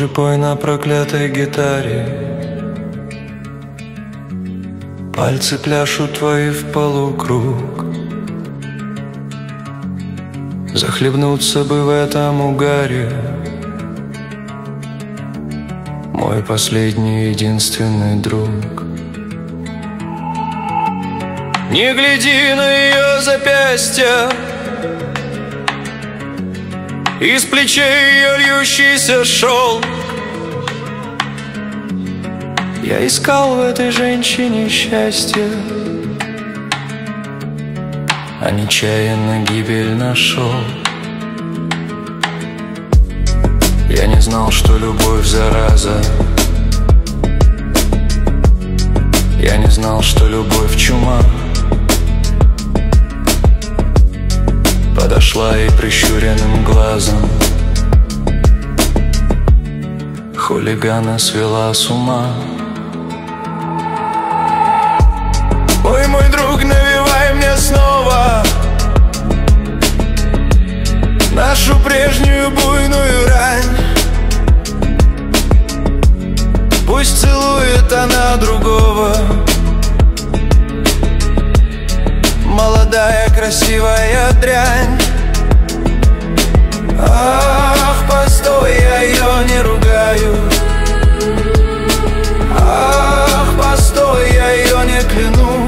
же пой на проклятой гитаре. Пальцы пляшут твои в полукруг. Захлебнуться бы в этом угаре. Мой последний единственный друг. Не гляди на ее запястья, из плечей ее льющийся шелк. Я искал в этой женщине счастье, а нечаянно гибель нашел. Я не знал, что любовь зараза. Я не знал, что любовь чума. Подошла и прищуренным глазом хулигана свела с ума. Ой, мой друг, навевай мне снова нашу прежнюю буйную рань. Пусть целует она другого, молодая красивая дрянь. Ах, постой, я ее не ругаю. Ах, постой, я ее не кляну.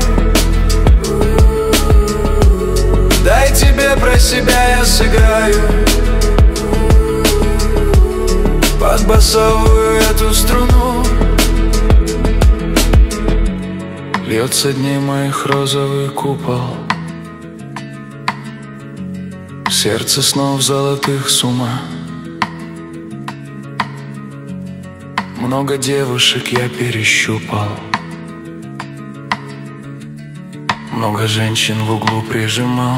Дай тебе про себя я сыграю под басовую эту струну. Льется дней моих розовый купол, сердце снов золотых с ума. Много девушек я перещупал, много женщин в углу прижимал.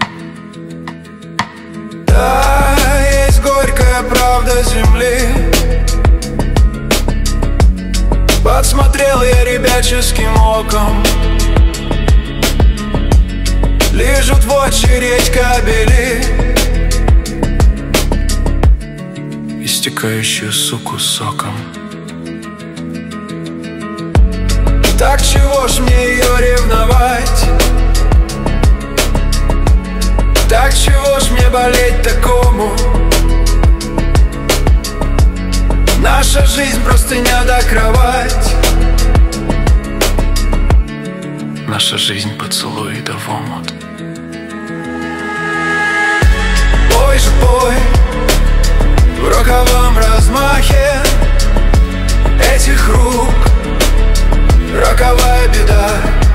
Да, есть горькая правда земли. Подсмотрел я ребяческим оком, лижут в очередь кабели, истекающую суку соком. Так чего ж мне ее ревновать? Так чего ж мне болеть такому? Наша жизнь простыня да кровать. Наша жизнь поцелуй да в омут. Пой же пой в роковом размахе этих рук. Роковая беда.